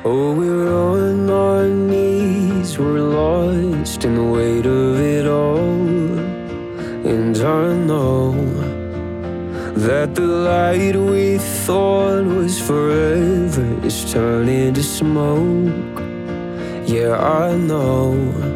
Oh, we're on our knees, we're lost in the weight of it all. And I know that the light we thought was forever is turning to smoke. Yeah, I know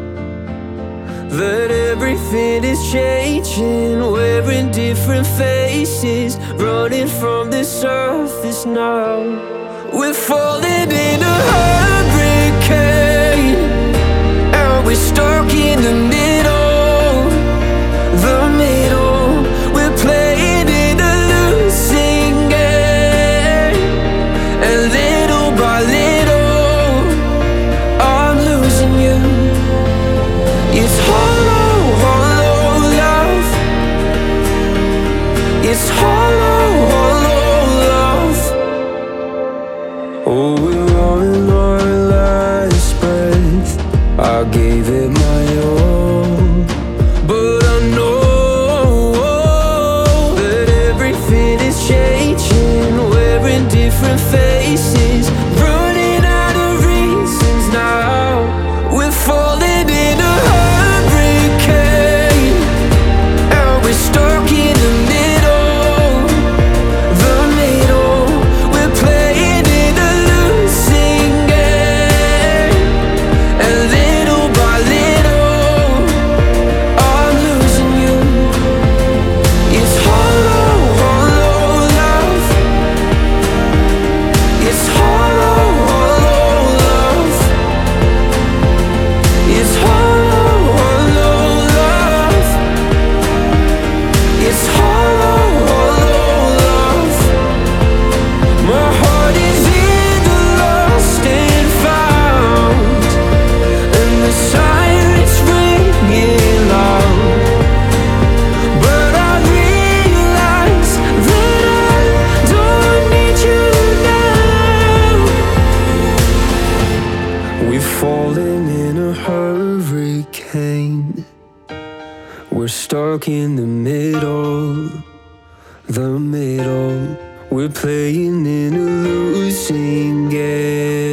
that everything is changing. We're in different faces, running from the surface now. We're falling in a hurricane, and we're stuck in the middle, the middle. We're playing in a losing game, and little by little, I'm losing you. It's hollow, hollow love. It's hollow, hollow love. Oh, we're on our last breath. I gave it my all, but I know that everything is changing. We're in different faces, running out of reasons now. We're falling in a hurricane, and we're stuck in the middle, the middle. We're playing in a losing game, and little by little, I'm losing you. It's hollow, hollow love. It's hollow, hollow love. It's hollow, hollow love. It's hollow, hollow love. My heart is in the lost and found, and the sirens ringing loud. But I realize that I don't need you now. We're falling in a hurricane. We're stuck in the middle, the middle. We're playing in a losing game.